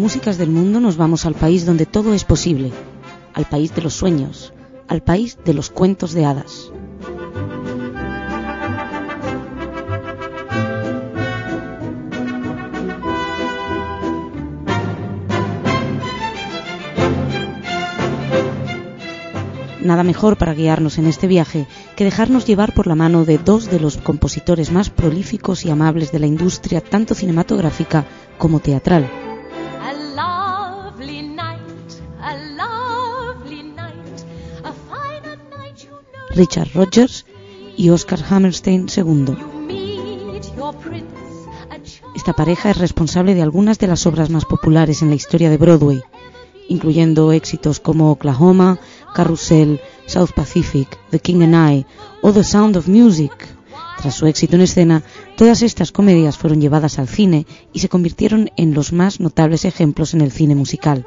músicas del mundo nos vamos al país donde todo es posible, al país de los sueños, al país de los cuentos de hadas. Nada mejor para guiarnos en este viaje que dejarnos llevar por la mano de dos de los compositores más prolíficos y amables de la industria tanto cinematográfica como teatral. Richard Rodgers y Oscar Hammerstein II. Esta pareja es responsable de algunas de las obras más populares en la historia de Broadway, incluyendo éxitos como Oklahoma, Carousel, South Pacific, The King and I o The Sound of Music. Tras su éxito en escena, todas estas comedias fueron llevadas al cine y se convirtieron en los más notables ejemplos en el cine musical.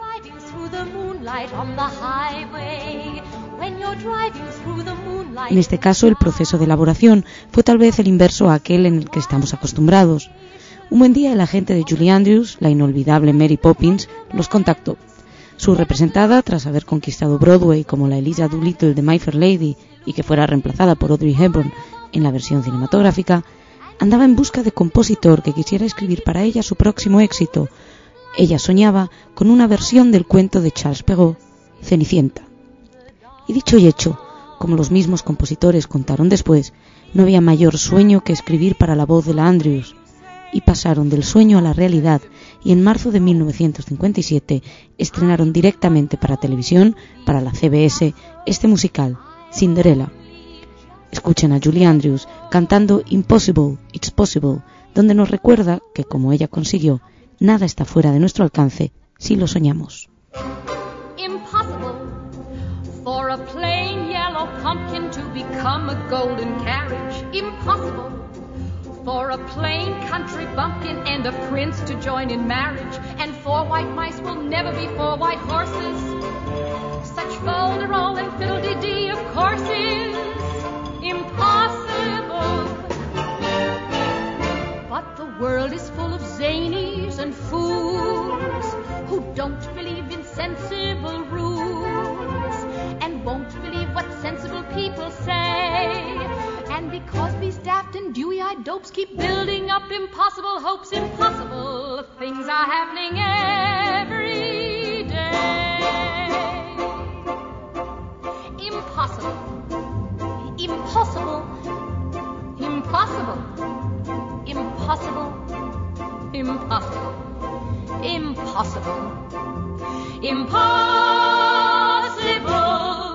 En este caso, el proceso de elaboración fue tal vez el inverso a aquel en el que estamos acostumbrados. Un buen día, el agente de Julie Andrews, la inolvidable Mary Poppins, los contactó. Su representada, tras haber conquistado Broadway como la Eliza Doolittle de My Fair Lady y que fuera reemplazada por Audrey Hepburn en la versión cinematográfica, andaba en busca de compositor que quisiera escribir para ella su próximo éxito. Ella soñaba con una versión del cuento de Charles Perrault, Cenicienta. Y dicho y hecho, como los mismos compositores contaron después, no había mayor sueño que escribir para la voz de la Andrews, y pasaron del sueño a la realidad, y en marzo de 1957 estrenaron directamente para televisión, para la CBS, este musical, Cinderella. Escuchen a Julie Andrews cantando Impossible, It's Possible, donde nos recuerda que, como ella consiguió, nada está fuera de nuestro alcance si lo soñamos. Impossible for a plain yellow pumpkin to become a golden carriage. Impossible for a plain country bumpkin and a prince to join in marriage. And 4 white mice will never be 4 white horses. Such folderol and fiddle-dee-dee of course is impossible. But the world is full of zanies and fools who don't believe in sensible rules and won't believe what sensible people say. And because these daft and dewy-eyed dopes keep building up impossible hopes, impossible things are happening every day. Impossible. Impossible. Impossible. Impossible. Impossible. Impossible. Impossible.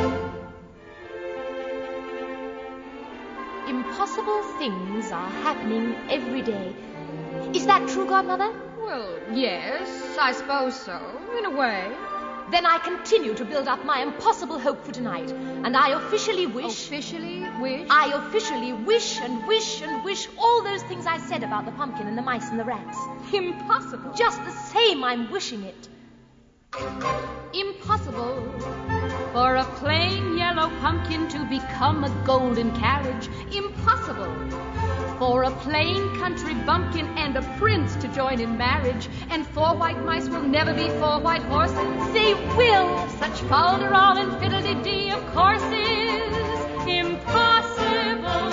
Impossible things are happening every day. Is that true, Godmother? Well, yes, I suppose so, in a way. Then I continue to build up my impossible hope for tonight, and I officially wish... Officially wish? I officially wish and wish and wish all those things I said about the pumpkin and the mice and the rats. Impossible. Just the same, I'm wishing it. Impossible for a plain yellow pumpkin to become a golden carriage. Impossible for a plain country bumpkin and a prince to join in marriage. And 4 white mice will never be 4 white horses. They will. Such folderol and fiddle-dee-dee of course is impossible.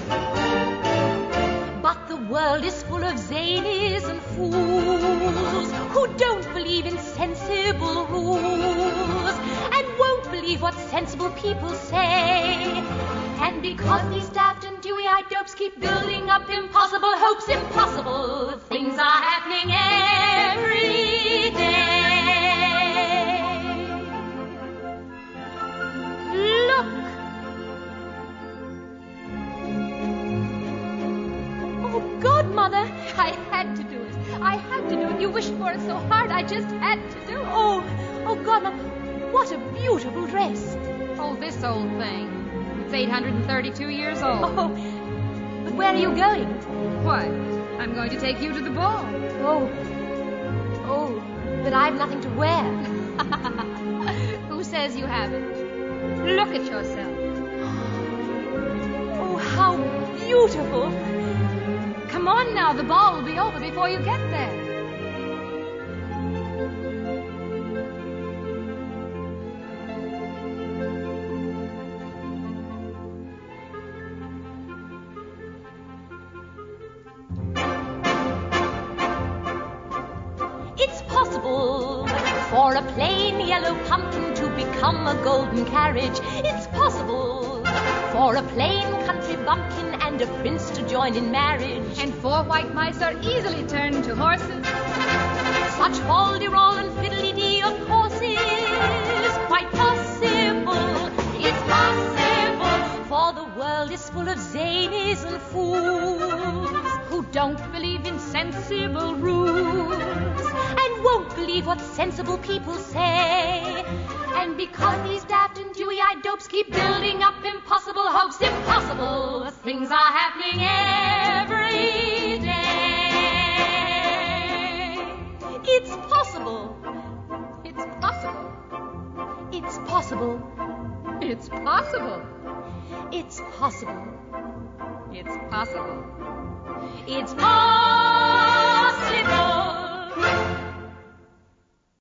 But the world is full of zanies and fools who don't believe in sensible rules and won't believe what sensible people say. And because these daft and dewy-eyed dopes keep building up impossible hopes, impossible things are happening every day. Look! Oh, Godmother, I had to do it. I had to do it. You wished for it so hard, I just had to do it. Oh, Godmother, what a beautiful dress. Oh, this old thing. It's 832 years old. Oh, but where are you going? What? I'm going to take you to the ball. Oh, but I've nothing to wear. Who says you haven't? Look at yourself. Oh, how beautiful. Come on now, the ball will be over before you get there. For a plain yellow pumpkin to become a golden carriage, it's possible. For a plain country bumpkin and a prince to join in marriage. And 4 white mice are easily turned to horses. Such fol-de-rol and fiddly-dee, of course, is quite possible. It's possible, for the world is full of zanies and fools who don't believe in sensible rules and won't believe what sensible people say. And because these daft and dewy-eyed dopes keep building up impossible hopes, impossible things are happening every day. It's possible. It's possible. It's possible. It's possible. It's possible. It's possible. It's possible.